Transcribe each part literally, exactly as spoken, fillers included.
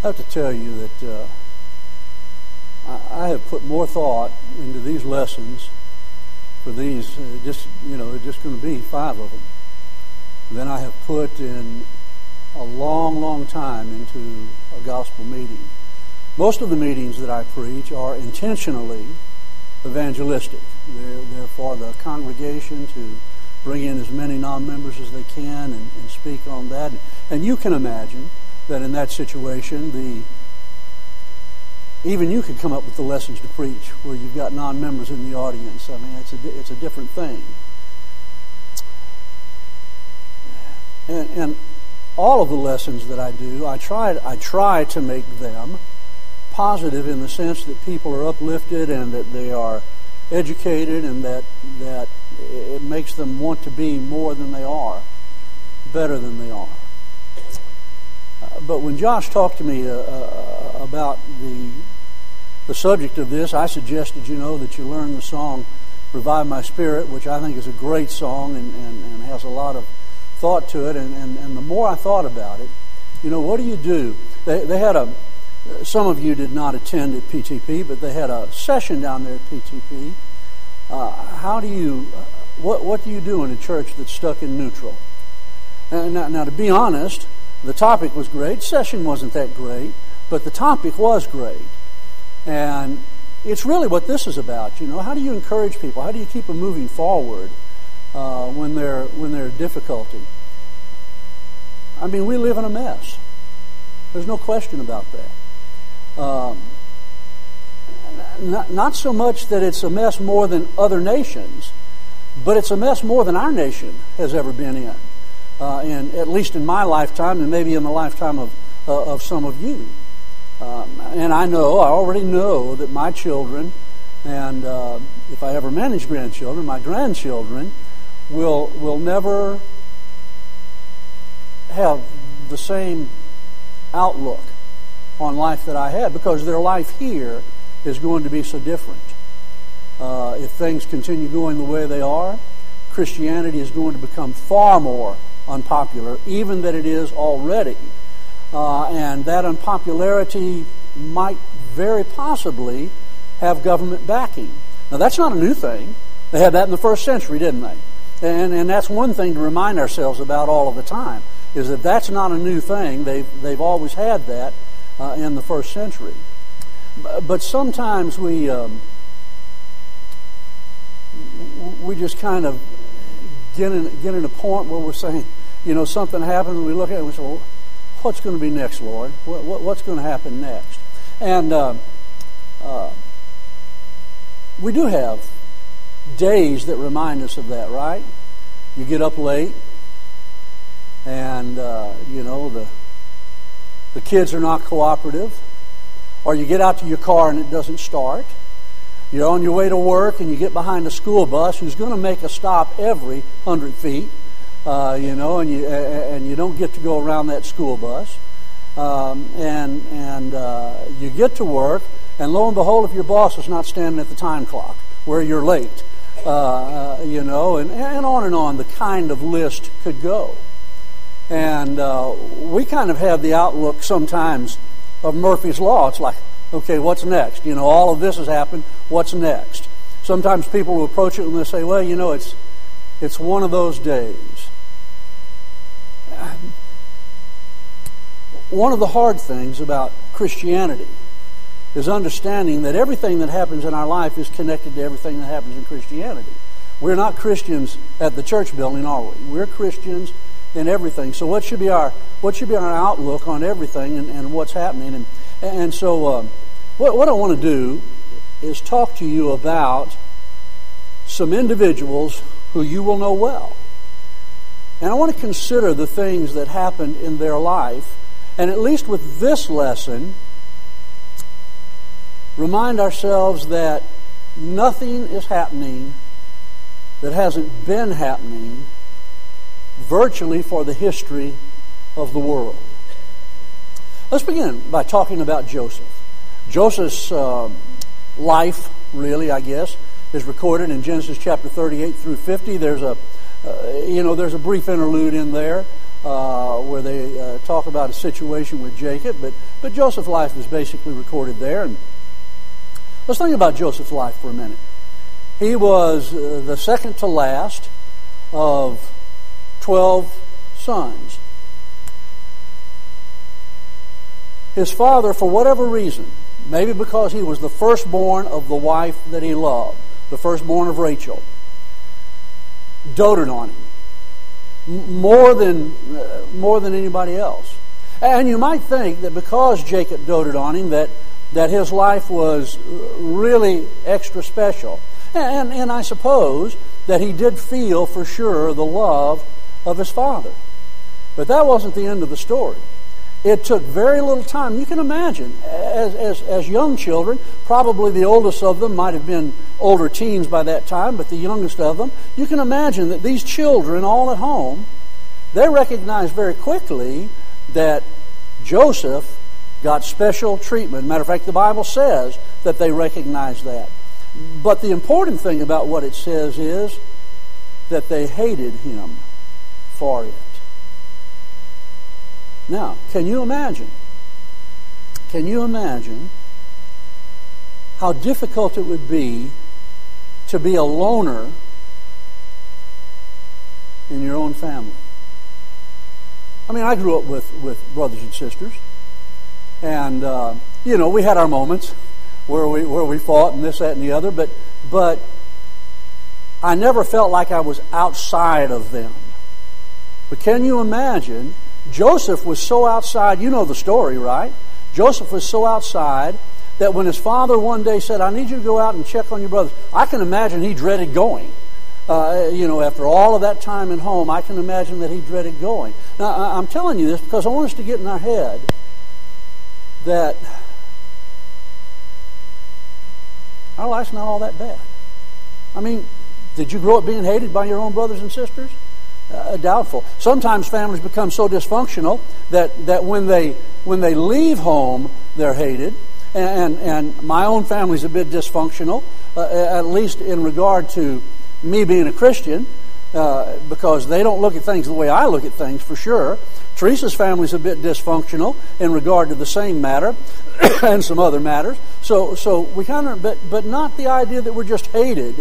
I have to tell you that uh, I, I have put more thought into these lessons for these, uh, just, you know, just going to be five of them, than I have put in a long, long time into a gospel meeting. Most of the meetings that I preach are intentionally evangelistic. They're, they're for the congregation to bring in as many non-members as they can and, and speak on that. And you can imagine that in that situation, the even you could come up with the lessons to preach where you've got non-members in the audience. I mean, it's a, it's a different thing. And, and all of the lessons that I do, I try, I try to make them positive in the sense that people are uplifted and that they are educated and that that it makes them want to be more than they are, better than they are. Uh, but when Josh talked to me uh, uh, about the the subject of this, I suggested, you know, that you learn the song "Revive My Spirit," which I think is a great song and, and, and has a lot of thought to it. And, and, and the more I thought about it, you know, what do you do? They, they had a Some of you did not attend at P T P, but they had a session down there at P T P. Uh, how do you, uh, what what do you do in a church that's stuck in neutral? And now, now, to be honest, the topic was great. Session wasn't that great, but the topic was great. And it's really what this is about. You know, how do you encourage people? How do you keep them moving forward uh, when they're when they're in difficulty? I mean, we live in a mess. There's no question about that. Um, not, not so much that it's a mess more than other nations, but it's a mess more than our nation has ever been in. Uh, and at least in my lifetime, and maybe in the lifetime of uh, of some of you. Um, and I know, I already know that my children, and uh, if I ever manage grandchildren, my grandchildren will will never have the same outlook on life that I had, because their life here is going to be so different. Uh, if things continue going the way they are, Christianity is going to become far more unpopular, even than it is already. Uh, and that unpopularity might very possibly have government backing. Now, that's not a new thing. They had that in the first century, didn't they? And and that's one thing to remind ourselves about all of the time, is that that's not a new thing. They've, they've always had that uh, in the first century. But sometimes we um, we just kind of get in, get in a point where we're saying, you know, something happens, and we look at it and we say, well, what's going to be next, Lord? What, what, what's going to happen next? And uh, uh, we do have days that remind us of that, right? You get up late, and uh, you know the the kids are not cooperative, or you get out to your car and it doesn't start. You're on your way to work and you get behind a school bus who's going to make a stop every hundred feet, uh, you know, and you and you don't get to go around that school bus, um, and and uh, you get to work, and lo and behold, if your boss is not standing at the time clock where you're late, uh, uh, you know, and and on and on, the kind of list could go. And uh, we kind of have the outlook sometimes of Murphy's Law. It's like, okay, what's next? You know, all of this has happened. What's next? Sometimes people will approach it and they say, well, you know, it's it's one of those days. One of the hard things about Christianity is understanding that everything that happens in our life is connected to everything that happens in Christianity. We're not Christians at the church building, are we? We're Christians in everything. So what should be our what should be our outlook on everything and, and what's happening? And and so uh, what what I want to do is talk to you about some individuals who you will know well, and I want to consider the things that happened in their life, and at least with this lesson, remind ourselves that nothing is happening that hasn't been happening virtually for the history of the world. Let's begin by talking about Joseph. Joseph's uh, life, really, I guess, is recorded in Genesis chapter thirty-eight through fifty. There's a, uh, you know, there's a brief interlude in there uh, where they uh, talk about a situation with Jacob, but, but Joseph's life is basically recorded there. And let's think about Joseph's life for a minute. He was uh, the second to last of twelve sons. His father, for whatever reason, maybe because he was the firstborn of the wife that he loved, the firstborn of Rachel, doted on him more than uh, more than anybody else. And you might think that because Jacob doted on him, that that his life was really extra special. And, and I suppose that he did feel for sure the love of his father. But that wasn't the end of the story. It took very little time. You can imagine, as, as, as young children, probably the oldest of them might have been older teens by that time, but the youngest of them, you can imagine that these children all at home, they recognized very quickly that Joseph got special treatment. Matter of fact, the Bible says that they recognized that. But the important thing about what it says is that they hated him for it. Now, can you imagine? Can you imagine how difficult it would be to be a loner in your own family? I mean, I grew up with, with brothers and sisters, and uh, you know, we had our moments where we where we fought and this, that, and the other, but but I never felt like I was outside of them. But can you imagine? Joseph was so outside, you know the story, right? Joseph was so outside that when his father one day said, I need you to go out and check on your brothers, I can imagine he dreaded going. Uh, you know, after all of that time at home, I can imagine that he dreaded going. Now, I'm telling you this because I want us to get in our head that our life's not all that bad. I mean, did you grow up being hated by your own brothers and sisters? Uh, doubtful. Sometimes families become so dysfunctional that, that when they when they leave home, they're hated. And, and my own family's a bit dysfunctional, uh, at least in regard to me being a Christian, uh, because they don't look at things the way I look at things, for sure. Teresa's family's a bit dysfunctional in regard to the same matter and some other matters. So so we kind of, but but not the idea that we're just hated.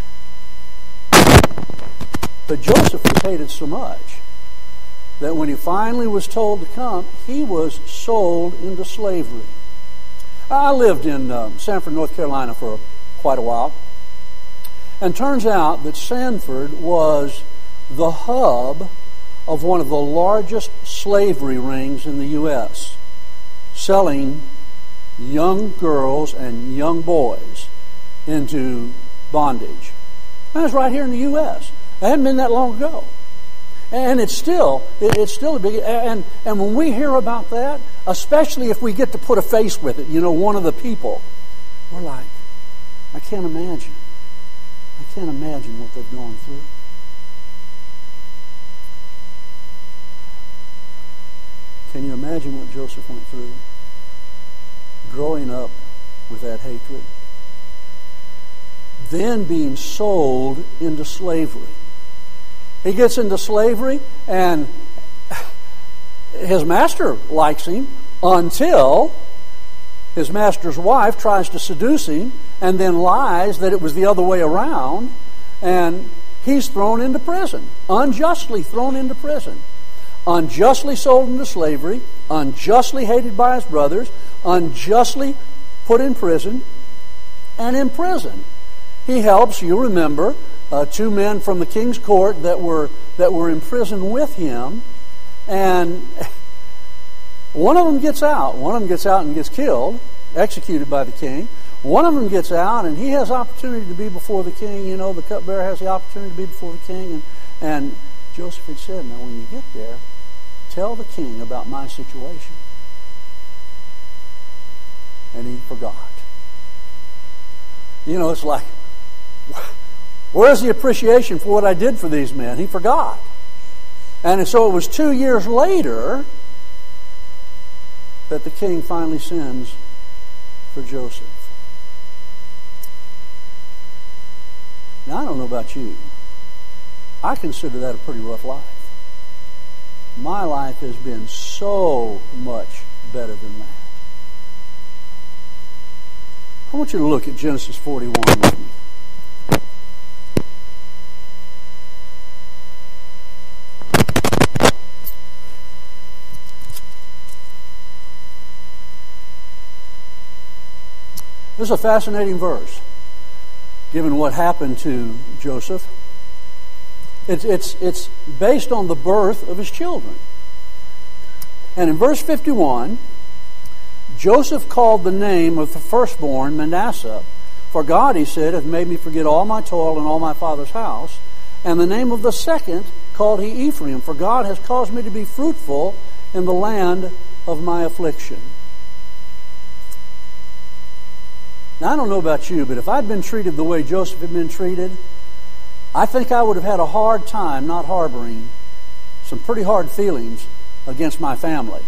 But Joseph was hated so much that when he finally was told to come, he was sold into slavery. I lived in um, Sanford, North Carolina for quite a while. And turns out that Sanford was the hub of one of the largest slavery rings in the U S, selling young girls and young boys into bondage. And it's right here in the U S It hadn't been that long ago, and it's still it's still a big. And and when we hear about that, especially if we get to put a face with it, you know, one of the people, we're like, I can't imagine. I can't imagine what they've gone through. Can you imagine what Joseph went through? Growing up with that hatred, then being sold into slavery. He gets into slavery, and his master likes him until his master's wife tries to seduce him and then lies that it was the other way around, and he's thrown into prison, unjustly thrown into prison, unjustly sold into slavery, unjustly hated by his brothers, unjustly put in prison, and in prison he helps, you remember, Uh, two men from the king's court that were that were in prison with him, and one of them gets out. One of them gets out and gets killed, executed by the king. One of them gets out, and he has opportunity to be before the king. You know, the cupbearer has the opportunity to be before the king. And, and Joseph had said, now when you get there, tell the king about my situation. And he forgot. You know, it's like, where's the appreciation for what I did for these men? He forgot. And so it was two years later that the king finally sends for Joseph. Now, I don't know about you. I consider that a pretty rough life. my life has been so much better than that. I want you to look at Genesis forty-one with me. This is a fascinating verse, given what happened to Joseph. It's, it's, it's based on the birth of his children. And in verse fifty-one, Joseph called the name of the firstborn Manasseh, for God, he said, hath made me forget all my toil and all my father's house. And the name of the second called he Ephraim, for God has caused me to be fruitful in the land of my affliction. Now, I don't know about you, but if I'd been treated the way Joseph had been treated, I think I would have had a hard time not harboring some pretty hard feelings against my family.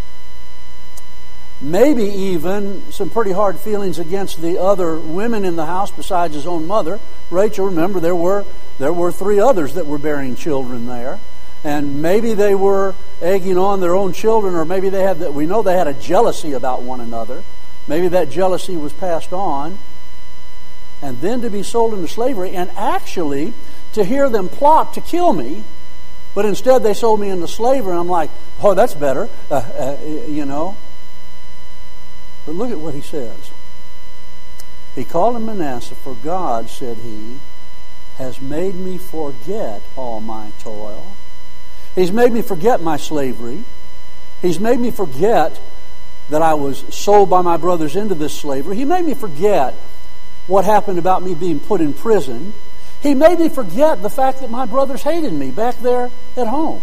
Maybe even some pretty hard feelings against the other women in the house besides his own mother. Rachel, remember, there were there were three others that were bearing children there. And maybe they were egging on their own children, or maybe they had, we know they had a jealousy about one another. Maybe that jealousy was passed on. And then to be sold into slavery, and actually to hear them plot to kill me, but instead they sold me into slavery. And I'm like, oh, that's better, uh, uh, you know. But look at what he says. He called him Manasseh, for God, said he, has made me forget all my toil. He's made me forget my slavery. He's made me forget that I was sold by my brothers into this slavery. He made me forget what happened about me being put in prison. He made me forget the fact that my brothers hated me back there at home.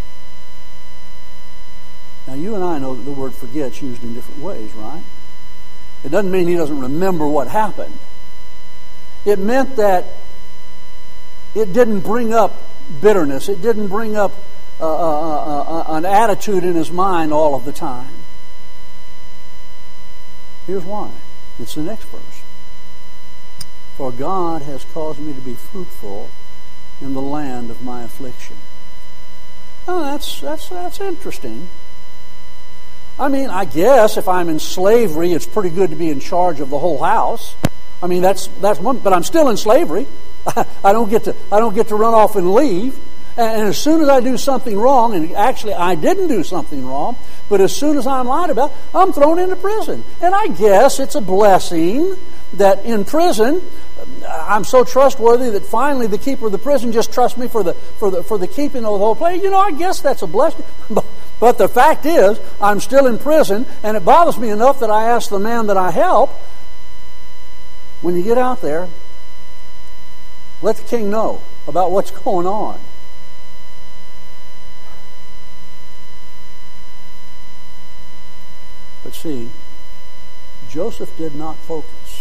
Now, you and I know that the word forget's used in different ways, right? It doesn't mean he doesn't remember what happened. It meant that it didn't bring up bitterness. It didn't bring up uh, uh, uh, uh, an attitude in his mind all of the time. Here's why. It's the next verse. For God has caused me to be fruitful in the land of my affliction. Oh, that's that's that's interesting. I mean, I guess if I'm in slavery, it's pretty good to be in charge of the whole house. I mean, that's that's one. But I'm still in slavery. I don't get to I don't get to run off and leave. And as soon as I do something wrong, and actually I didn't do something wrong, but as soon as I'm lied about, I'm thrown into prison. And I guess it's a blessing that in prison, I'm so trustworthy that finally the keeper of the prison just trusts me for the for the for the keeping of the whole place. You know, I guess that's a blessing. But, but the fact is, I'm still in prison, and it bothers me enough that I ask the man that I help, when you get out there, let the king know about what's going on. But see, Joseph did not focus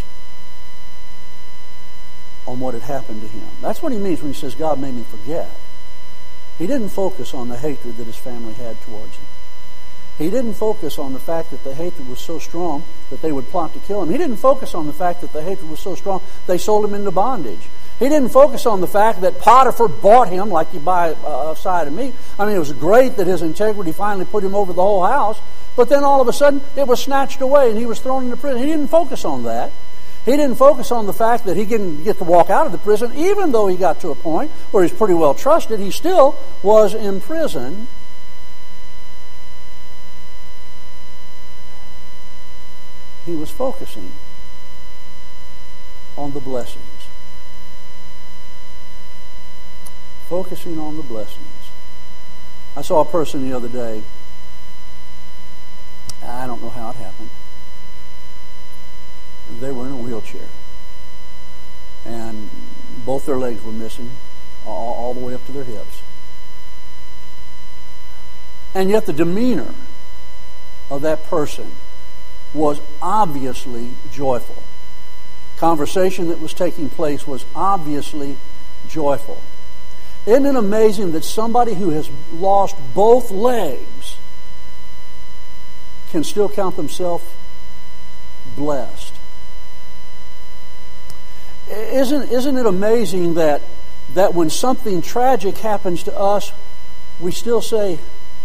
on what had happened to him. That's what he means when he says, God made me forget. He didn't focus on the hatred that his family had towards him. He didn't focus on the fact that the hatred was so strong that they would plot to kill him. He didn't focus on the fact that the hatred was so strong they sold him into bondage. He didn't focus on the fact that Potiphar bought him like you buy a side of meat. I mean, it was great that his integrity finally put him over the whole house, but then all of a sudden it was snatched away and he was thrown into prison. He didn't focus on that. He didn't focus on the fact that he didn't get to walk out of the prison, even though he got to a point where he's pretty well trusted. He still was in prison. He was focusing on the blessings. Focusing on the blessings. I saw a person the other day. I don't know how it happened. They were in a wheelchair. And both their legs were missing, all, all the way up to their hips. And yet the demeanor of that person was obviously joyful. Conversation that was taking place was obviously joyful. Isn't it amazing that somebody who has lost both legs can still count themselves blessed? Isn't, isn't it amazing that, that when something tragic happens to us, we still say,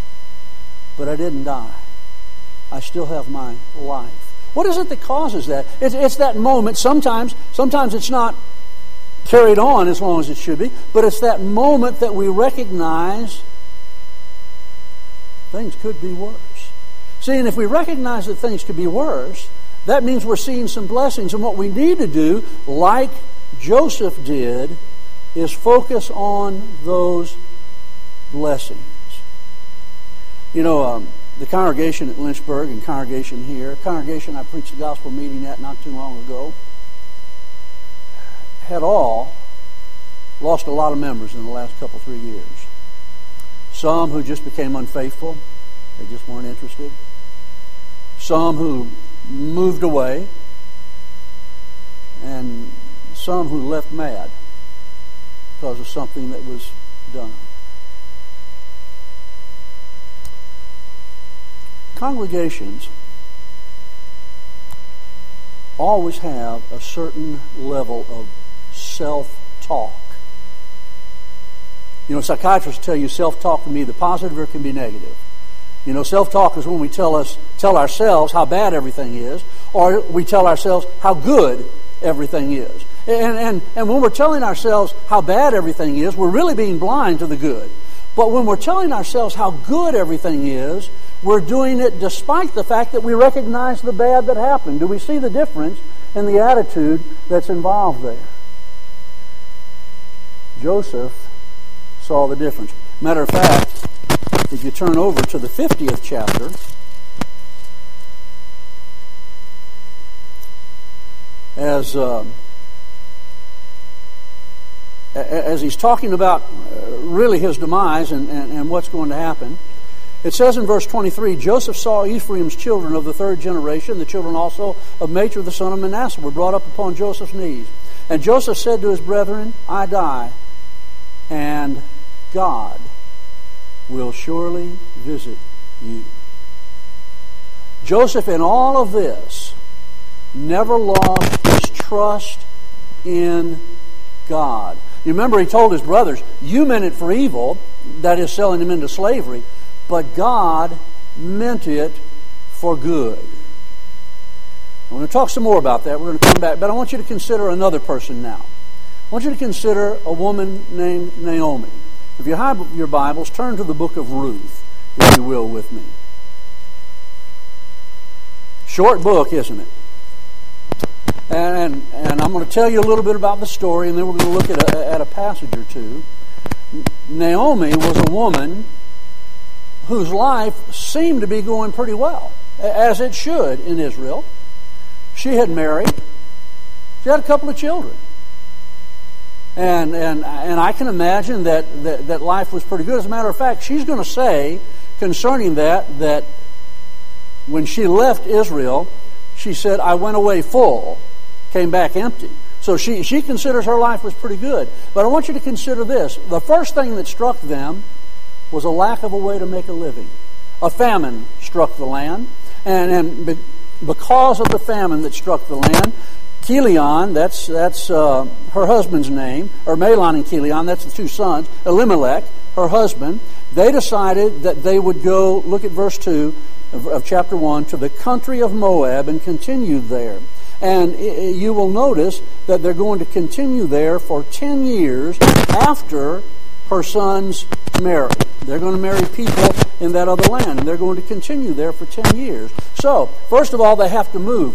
but I didn't die. I still have my life. What is it that causes that? It's, it's that moment. Sometimes, sometimes it's not carried on as long as it should be, but it's that moment that we recognize things could be worse. See, and if we recognize that things could be worse, that means we're seeing some blessings. And what we need to do, like Joseph did, is focus on those blessings. You know, um, the congregation at Lynchburg and congregation here, congregation I preached the gospel meeting at not too long ago, had all lost a lot of members in the last couple, three years. Some who just became unfaithful. They just weren't interested. Some who moved away. And some who left mad because of something that was done. Congregations always have a certain level of self-talk. You know, psychiatrists tell you self-talk can be either positive or it can be negative. You know, self-talk is when we tell us tell ourselves how bad everything is, or we tell ourselves how good everything is. And, and, and when we're telling ourselves how bad everything is, we're really being blind to the good. But when we're telling ourselves how good everything is, we're doing it despite the fact that we recognize the bad that happened. Do we see the difference in the attitude that's involved there? Joseph saw the difference. Matter of fact, if you turn over to the fiftieth chapter, as uh, as he's talking about uh, really his demise and, and, and what's going to happen, it says in verse twenty-three, Joseph saw Ephraim's children of the third generation, the children also of Machir the son of Manasseh, were brought up upon Joseph's knees. And Joseph said to his brethren, I die, and God will surely visit you. Joseph, in all of this, never lost his trust in God. You remember he told his brothers, you meant it for evil, that is selling them into slavery, but God meant it for good. I'm going to talk some more about that. We're going to come back, but I want you to consider another person now. I want you to consider a woman named Naomi. If you have your Bibles, turn to the book of Ruth, if you will, with me. Short book, isn't it? And, and, and I'm going to tell you a little bit about the story, and then we're going to look at a, at a passage or two. Naomi was a woman whose life seemed to be going pretty well, as it should in Israel. She had married. She had a couple of children. And and and I can imagine that, that, that life was pretty good. As a matter of fact, she's going to say concerning that, that when she left Israel, she said, I went away full, came back empty. So she, she considers her life was pretty good. But I want you to consider this. The first thing that struck them was a lack of a way to make a living. A famine struck the land. And, and because of the famine that struck the land, Chilion, that's that's uh, her husband's name, or Mahlon and Chilion, that's the two sons, Elimelech, her husband, they decided that they would go, look at verse two of, of chapter one, to the country of Moab and continue there. And it, you will notice that they're going to continue there for ten years after her sons marry. They're going to marry people in that other land, and they're going to continue there for ten years. So, first of all, they have to move.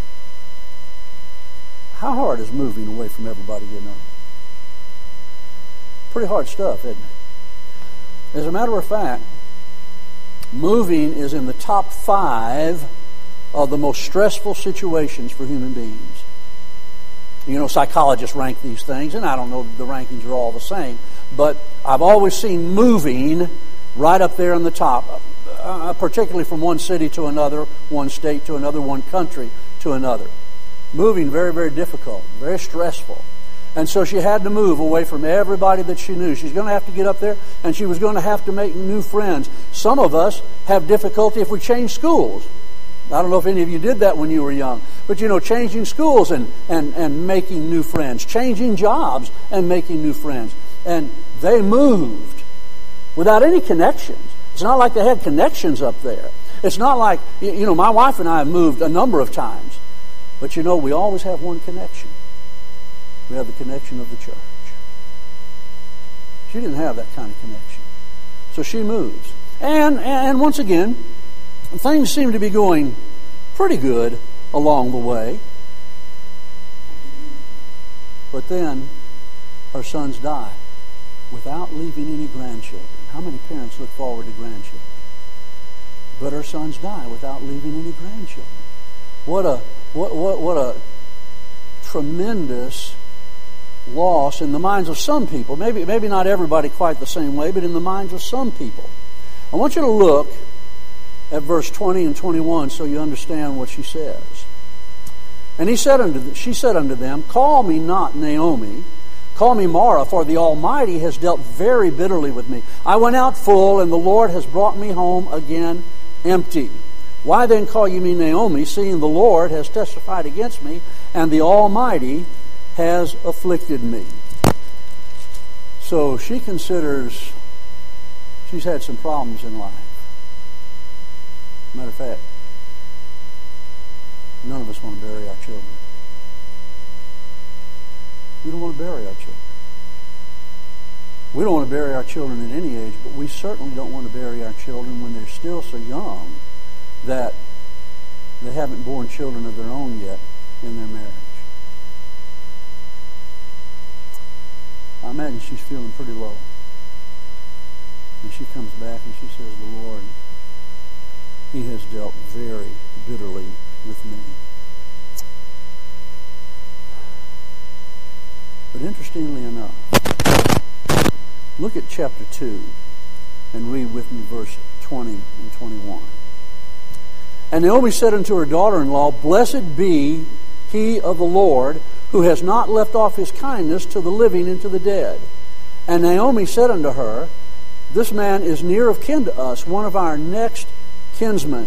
How hard is moving away from everybody you know? Pretty hard stuff, isn't it? As a matter of fact, moving is in the top five of the most stressful situations for human beings. You know, psychologists rank these things, and I don't know if the rankings are all the same, but I've always seen moving right up there in the top, uh, particularly from one city to another, one state to another, one country to another. Moving, very, very difficult, very stressful. And so she had to move away from everybody that she knew. She's going to have to get up there, and she was going to have to make new friends. Some of us have difficulty if we change schools. I don't know if any of you did that when you were young. But, you know, changing schools and, and, and making new friends. Changing jobs and making new friends. And they moved without any connections. It's not like they had connections up there. It's not like, you know, my wife and I have moved a number of times. But you know, we always have one connection. We have the connection of the church. She didn't have that kind of connection. So she moves. And, and once again, things seem to be going pretty good along the way. But then her sons die without leaving any grandchildren. How many parents look forward to grandchildren? But her sons die without leaving any grandchildren. What a what what what a tremendous loss in the minds of some people. Maybe maybe not everybody quite the same way, but in the minds of some people. I want you to look at verse twenty and twenty-one so you understand what she says. And he said unto she said unto them, Call me not Naomi, call me Mara, for the Almighty has dealt very bitterly with me. I went out full, and the Lord has brought me home again empty. Why then call you me Naomi, seeing the Lord has testified against me, and the Almighty has afflicted me? So she considers she's had some problems in life. Matter of fact, none of us want to bury our children. We don't want to bury our children. We don't want to bury our children at any age, but we certainly don't want to bury our children when they're still so young that they haven't born children of their own yet in their marriage. I imagine she's feeling pretty low. And she comes back and she says, The Lord, He has dealt very bitterly with me. But interestingly enough, look at chapter two and read with me verse twenty and twenty-one. And Naomi said unto her daughter-in-law, Blessed be he of the Lord, who has not left off his kindness to the living and to the dead. And Naomi said unto her, This man is near of kin to us, one of our next kinsmen.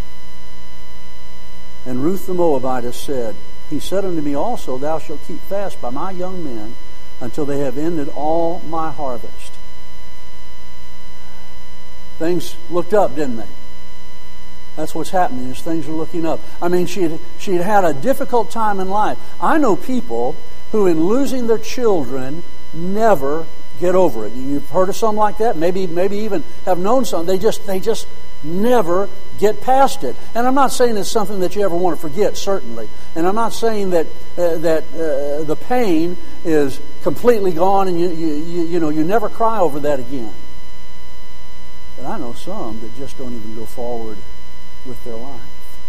And Ruth the Moabitess said, He said unto me also, Thou shalt keep fast by my young men until they have ended all my harvest. Things looked up, didn't they? That's what's happening, is things are looking up. I mean, she had, she had had a difficult time in life. I know people who, in losing their children, never get over it. You've heard of some like that. Maybe, maybe even have known some. They just, they just never get past it. And I'm not saying it's something that you ever want to forget, certainly. And I'm not saying that uh, that uh, the pain is completely gone and you, you you know you never cry over that again. But I know some that just don't even go forward with their life.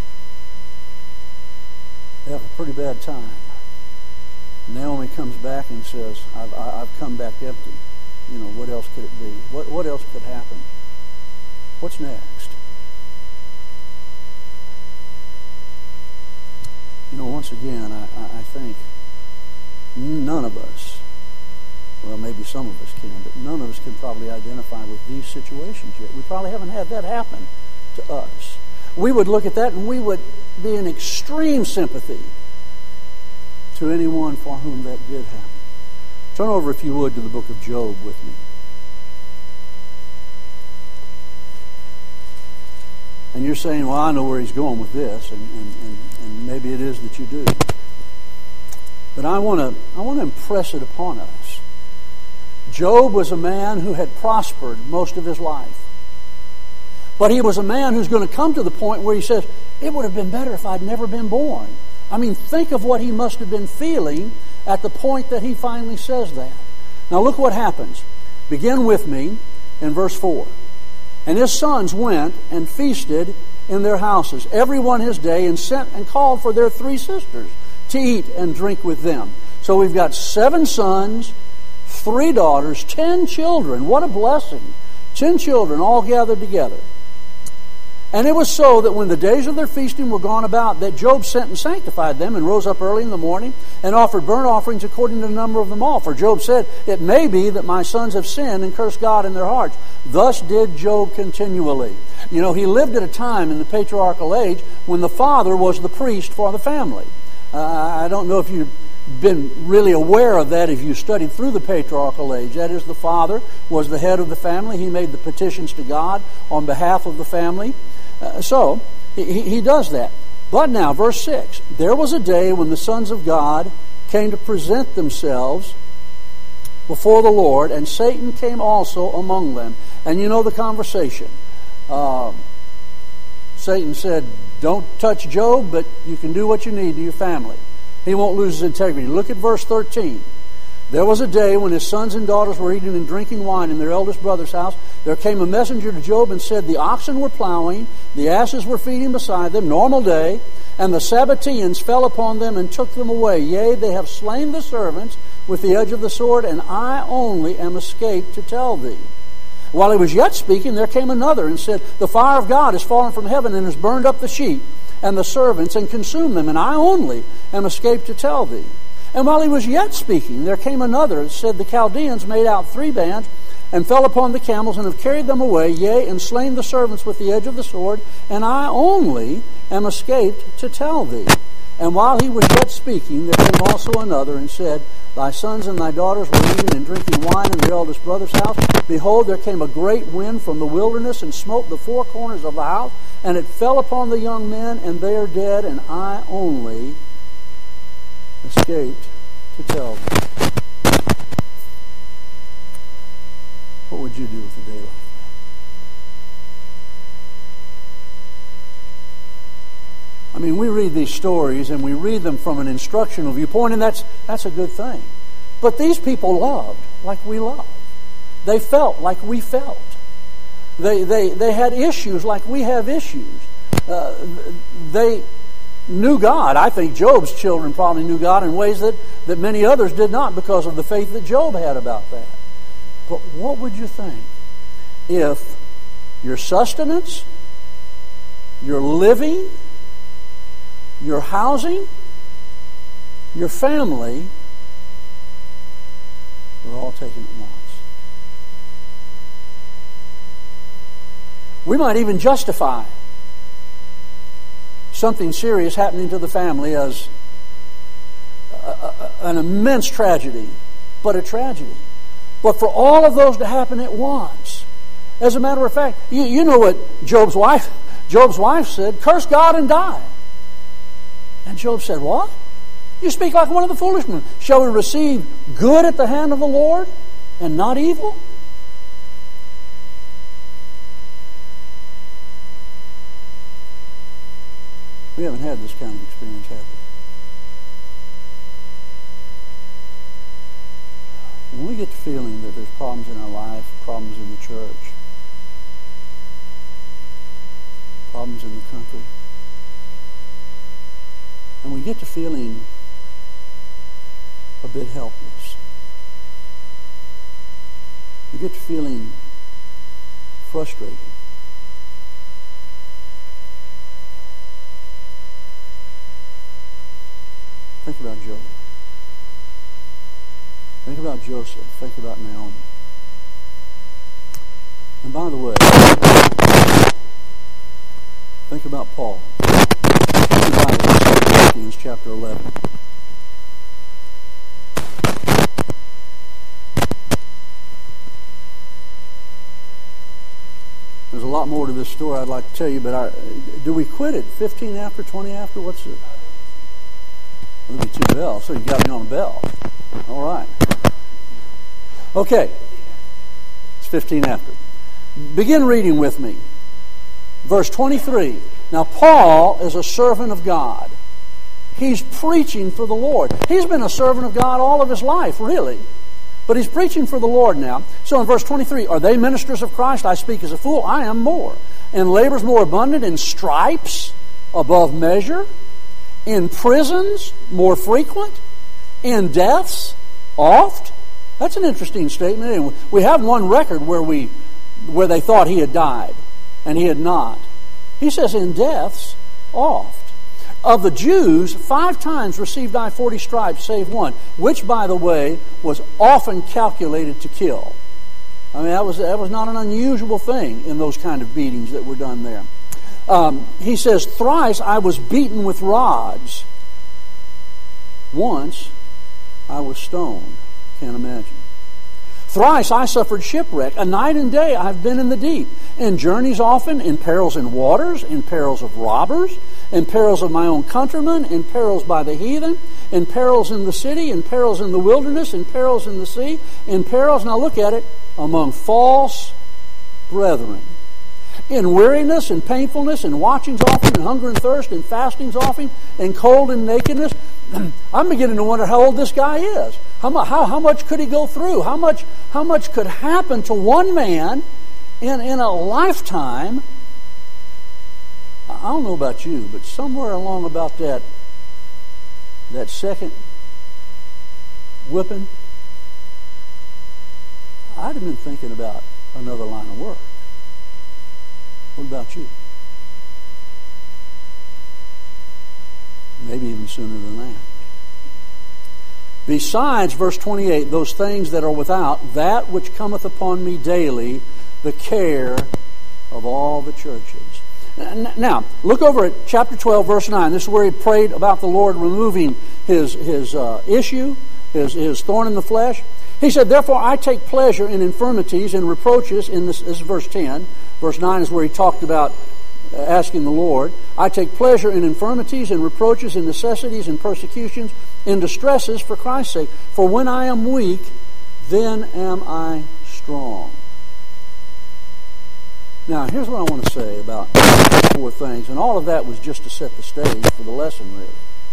They have a pretty bad time. Naomi comes back and says, I've, I've come back empty. You know, what else could it be? What, what else could happen? What's next? You know, once again, I, I think none of us, well, maybe some of us can, but none of us can probably identify with these situations yet. We probably haven't had that happen to us. We would look at that and we would be in extreme sympathy to anyone for whom that did happen. Turn over, if you would, to the book of Job with me. And you're saying, well, I know where he's going with this, and, and, and, and maybe it is that you do. But I want to I want to impress it upon us. Job was a man who had prospered most of his life. But he was a man who's going to come to the point where he says, it would have been better if I'd never been born. I mean, think of what he must have been feeling at the point that he finally says that. Now look what happens. Begin with me in verse four. And his sons went and feasted in their houses, every one his day, and sent and called for their three sisters to eat and drink with them. So we've got seven sons, three daughters, ten children. What a blessing. Ten children all gathered together. And it was so that when the days of their feasting were gone about, that Job sent and sanctified them, and rose up early in the morning, and offered burnt offerings according to the number of them all. For Job said, It may be that my sons have sinned and cursed God in their hearts. Thus did Job continually. You know, he lived at a time in the patriarchal age when the father was the priest for the family. Uh, I don't know if you been really aware of that if you studied through the patriarchal age. That is, the father was the head of the family. He made the petitions to God on behalf of the family. Uh, so, he, he does that. But now, verse six, there was a day when the sons of God came to present themselves before the Lord, and Satan came also among them. And you know the conversation. Um, Satan said, don't touch Job, but you can do what you need to your family. He won't lose his integrity. Look at verse thirteen. There was a day when his sons and daughters were eating and drinking wine in their eldest brother's house. There came a messenger to Job and said, the oxen were plowing, the asses were feeding beside them, normal day, and the Sabbateans fell upon them and took them away. Yea, they have slain the servants with the edge of the sword, and I only am escaped to tell thee. While he was yet speaking, there came another and said, the fire of God is fallen from heaven and has burned up the sheep and the servants and consumed them, and I only am escaped to tell thee. And while he was yet speaking, there came another and said, the Chaldeans made out three bands and fell upon the camels and have carried them away, yea, and slain the servants with the edge of the sword, and I only am escaped to tell thee. And while he was yet speaking, there came also another and said, thy sons and thy daughters were eating and drinking wine in their eldest brother's house. Behold, there came a great wind from the wilderness and smote the four corners of the house, and it fell upon the young men, and they are dead, and I only escaped to tell them. What would you do with a day like that? I mean, we read these stories and we read them from an instructional viewpoint, and that's that's a good thing. But these people loved like we love. They felt like we felt. They they they had issues like we have issues. Uh, they knew God. I think Job's children probably knew God in ways that, that many others did not, because of the faith that Job had about that. But what would you think if your sustenance, your living, your housing, your family were all taken at once? We might even justify something serious happening to the family as a, a, an immense tragedy, but a tragedy. But for all of those to happen at once, as a matter of fact, you, you know what Job's wife, Job's wife said, curse God and die. And Job said, what? You speak like one of the foolish men. Shall we receive good at the hand of the Lord and not evil? We haven't had this kind of experience, have we? When we get the feeling that there's problems in our life, problems in the church, problems in the country, and we get to feeling a bit helpless, we get to feeling frustrated, think about Job. Think about Joseph. Think about Naomi. And by the way, think about Paul. Think about Second Corinthians chapter eleven. There's a lot more to this story I'd like to tell you, but our, do we quit at fifteen after, twenty after? What's it? It'll be two bells, so you got me on a bell. All right. Okay. It's fifteen after. Begin reading with me. Verse twenty-three. Now, Paul is a servant of God. He's preaching for the Lord. He's been a servant of God all of his life, really. But he's preaching for the Lord now. So in verse twenty-three, are they ministers of Christ? I speak as a fool. I am more. In labors more abundant, in stripes above measure, in prisons more frequent, in deaths oft. That's an interesting statement. And we have one record where we where they thought he had died, and he had not. He says, in deaths oft. Of the Jews, five times received I forty stripes, save one, which, by the way, was often calculated to kill. I mean, that was that was not an unusual thing in those kind of beatings that were done there. Um, he says, thrice I was beaten with rods. Once I was stoned. Can't imagine. Thrice I suffered shipwreck. A night and day I have been in the deep. In journeys often, in perils in waters, in perils of robbers, in perils of my own countrymen, in perils by the heathen, in perils in the city, in perils in the wilderness, in perils in the sea, in perils, now look at it, among false brethren. In weariness and painfulness, in watchings often, in hunger and thirst, in fastings often, in cold and nakedness. I'm beginning to wonder how old this guy is. How, how, how much could he go through? How much, how much could happen to one man in, in a lifetime? I don't know about you, but somewhere along about that, that second whipping, I'd have been thinking about another line of work. What about you? Maybe even sooner than that. Besides, verse twenty-eight, those things that are without, that which cometh upon me daily, the care of all the churches. Now, look over at chapter twelve, verse nine. This is where he prayed about the Lord removing his, his uh, issue, his, his thorn in the flesh. He said, therefore I take pleasure in infirmities and reproaches. In this, this is verse ten. Verse nine is where he talked about asking the Lord. I take pleasure in infirmities and reproaches, in necessities and persecutions, in distresses for Christ's sake. For when I am weak, then am I strong. Now, here's what I want to say about four things. And all of that was just to set the stage for the lesson, really.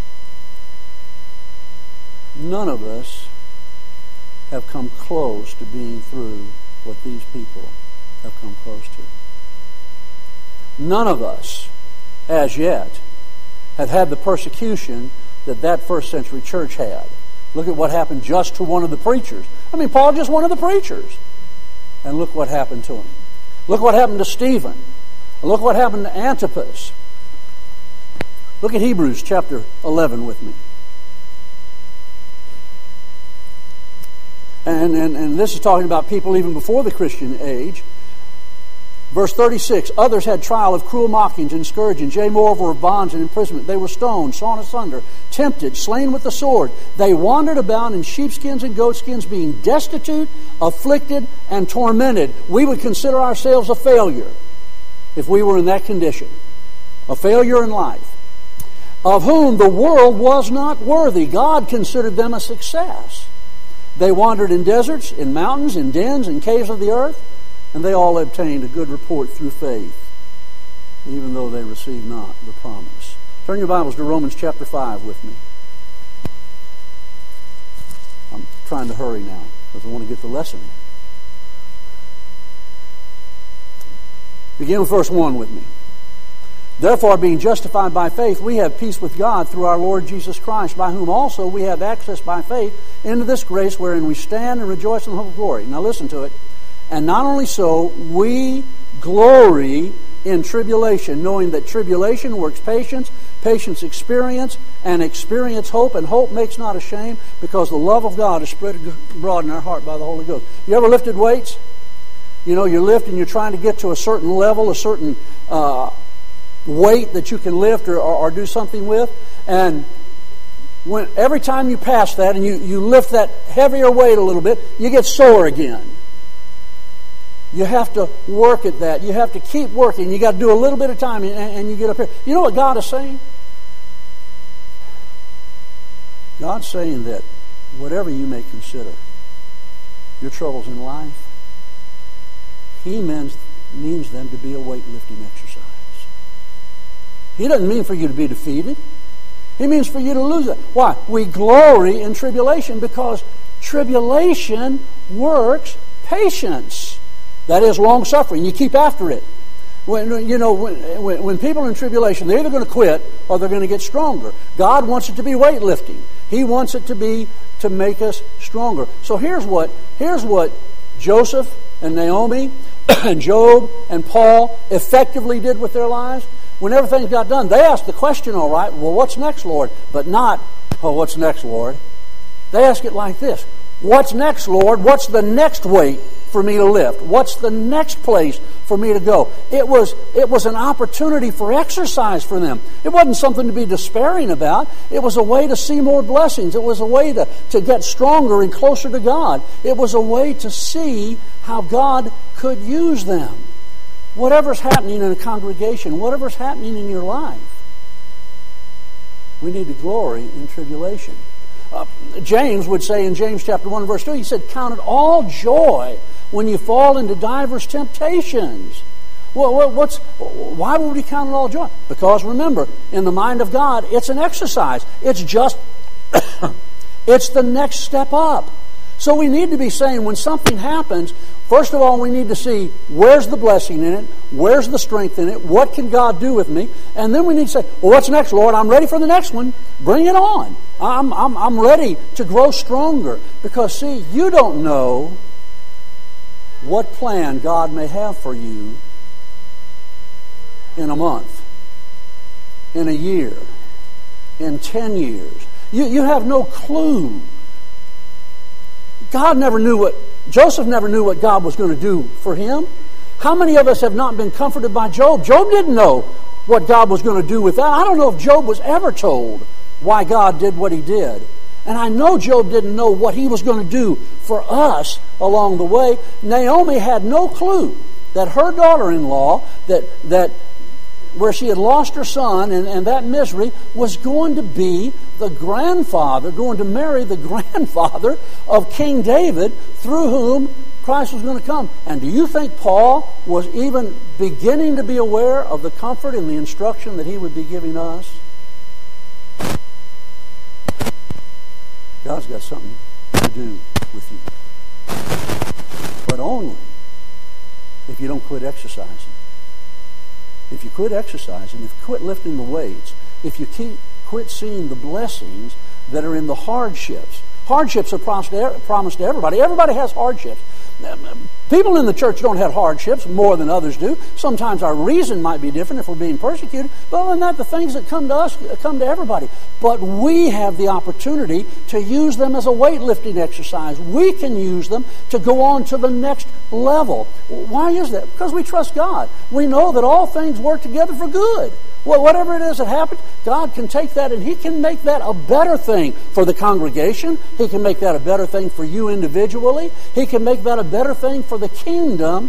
None of us have come close to being through what these people have come close to. None of us, as yet, have had the persecution that that first century church had. Look at what happened just to one of the preachers. I mean, Paul just one of the preachers. And look what happened to him. Look what happened to Stephen. Look what happened to Antipas. Look at Hebrews chapter eleven with me. And, and, and this is talking about people even before the Christian age. Verse thirty-six, others had trial of cruel mockings and scourgings, yea, moreover of bonds and imprisonment. They were stoned, sawn asunder, tempted, slain with the sword. They wandered about in sheepskins and goatskins, being destitute, afflicted, and tormented. We would consider ourselves a failure if we were in that condition. A failure in life. Of whom the world was not worthy. God considered them a success. They wandered in deserts, in mountains, in dens, in caves of the earth. And they all obtained a good report through faith, even though they received not the promise. Turn your Bibles to Romans chapter five with me. I'm trying to hurry now, because I want to get the lesson. Begin with verse one with me. Therefore, being justified by faith, we have peace with God through our Lord Jesus Christ, by whom also we have access by faith into this grace wherein we stand and rejoice in the hope of glory. Now listen to it. And not only so, we glory in tribulation, knowing that tribulation works patience, patience experience, and experience hope, and hope makes not ashamed, because the love of God is spread abroad in our heart by the Holy Ghost. You ever lifted weights? You know, you lift and you're trying to get to a certain level, a certain uh, weight that you can lift or, or, or do something with, and when every time you pass that and you, you lift that heavier weight a little bit, you get sore again. You have to work at that. You have to keep working. You got to do a little bit of time, and, and you get up here. You know what God is saying? God's saying that whatever you may consider your troubles in life, He means, means them to be a weightlifting exercise. He doesn't mean for you to be defeated. He means for you to lose it. Why? We glory in tribulation because tribulation works patience. That is long suffering. You keep after it. When you know when, when, when people are in tribulation, they're either going to quit or they're going to get stronger. God wants it to be weightlifting. He wants it to be to make us stronger. So here's what here's what Joseph and Naomi and Job and Paul effectively did with their lives. When everything got done, they asked the question, all right, well, what's next, Lord? But not, oh, what's next, Lord? They ask it like this: What's next, Lord? What's the next weight for me to lift? What's the next place for me to go? It was, it was an opportunity for exercise for them. It wasn't something to be despairing about. It was a way to see more blessings. It was a way to, to get stronger and closer to God. It was a way to see how God could use them. Whatever's happening in a congregation, whatever's happening in your life, we need to glory in tribulation. Uh, James would say in James chapter one, verse two, he said, count it all joy when you fall into divers temptations. Well, what's, why would we count it all joy? Because remember, in the mind of God, it's an exercise. It's just, it's the next step up. So we need to be saying when something happens, first of all, we need to see where's the blessing in it, where's the strength in it, what can God do with me, and then we need to say, well, what's next, Lord? I'm ready for the next one. Bring it on. I'm, I'm, I'm ready to grow stronger. Because, see, you don't know what plan God may have for you in a month, in a year, in ten years. You, you have no clue. God never knew what, Joseph never knew what God was going to do for him. How many of us have not been comforted by Job? Job didn't know what God was going to do with that. I don't know if Job was ever told why God did what he did. And I know Job didn't know what he was going to do for us along the way. Naomi had no clue that her daughter-in-law, that that where she had lost her son and, and that misery, was going to be the grandfather, going to marry the grandfather of King David, through whom Christ was going to come. And do you think Paul was even beginning to be aware of the comfort and the instruction that he would be giving us? God's got something to do with you. But only if you don't quit exercising. If you quit exercising, if you quit lifting the weights, if you keep, quit seeing the blessings that are in the hardships. Hardships are promised to, promised to everybody. Everybody has hardships. People in the church don't have hardships more than others do. Sometimes our reason might be different if we're being persecuted. But other than that, the things that come to us come to everybody. But we have the opportunity to use them as a weightlifting exercise. We can use them to go on to the next level. Why is that? Because we trust God. We know that all things work together for good. Well, whatever it is that happens, God can take that and He can make that a better thing for the congregation. He can make that a better thing for you individually. He can make that a better thing for the kingdom.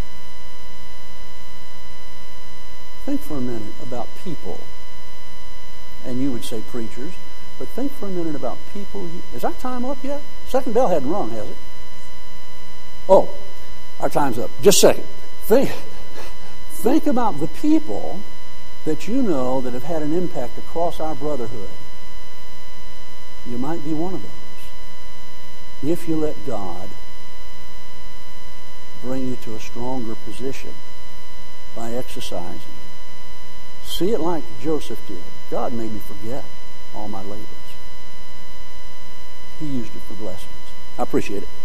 Think for a minute about people. And you would say preachers, but think for a minute about people. Is our time up yet? Second bell hadn't rung, has it? Oh, our time's up. Just a second. Think, think about the people that you know that have had an impact across our brotherhood. You might be one of those. If you let God bring you to a stronger position by exercising. See it like Joseph did. God made me forget all my labors. He used it for blessings. I appreciate it.